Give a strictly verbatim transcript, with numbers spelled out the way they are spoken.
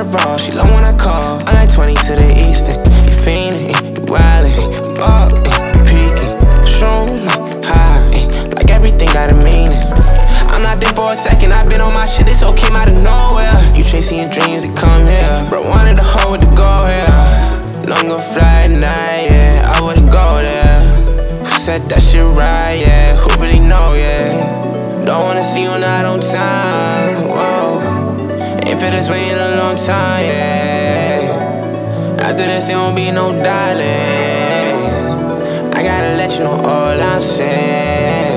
raw, she love when I call. I'm like twenty to the east, and you fiendin', you wildin', I'm up, and peeking, shroom, high, and like everything got a meaning. I'm not there for a second, I've been on my shit, this all came out of nowhere. You chasing your dreams to come here, bro, wanted to hold to go here. No, I'm gon' fly at night, yeah, I wouldn't go there. Who said that shit right, yeah, who really know, yeah. Don't wanna see you not on time, whoa. Ain't feel this way in a long time, yeah. After this, it won't be no darling. I gotta let you know all I'm saying.